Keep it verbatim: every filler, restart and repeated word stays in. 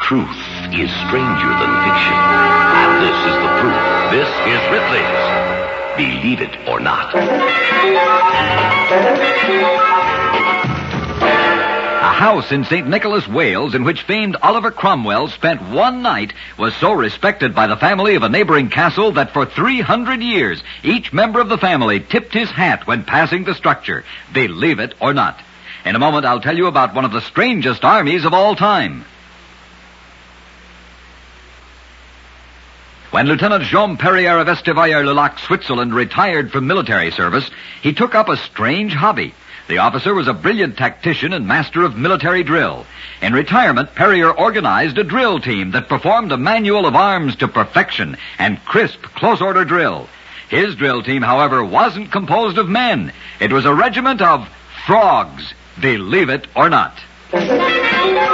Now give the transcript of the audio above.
Truth is stranger than fiction. And this is the proof. This is Ripley's Believe It or Not. A house in Saint Nicholas, Wales, in which famed Oliver Cromwell spent one night, was so respected by the family of a neighboring castle that for three hundred years, each member of the family tipped his hat when passing the structure. Believe it or not. In a moment, I'll tell you about one of the strangest armies of all time. When Lieutenant Jean Perrier of Estavayer-le-Lac, Switzerland, retired from military service, he took up a strange hobby. The officer was a brilliant tactician and master of military drill. In retirement, Perrier organized a drill team that performed a manual of arms to perfection and crisp, close-order drill. His drill team, however, wasn't composed of men. It was a regiment of frogs. Believe it or not.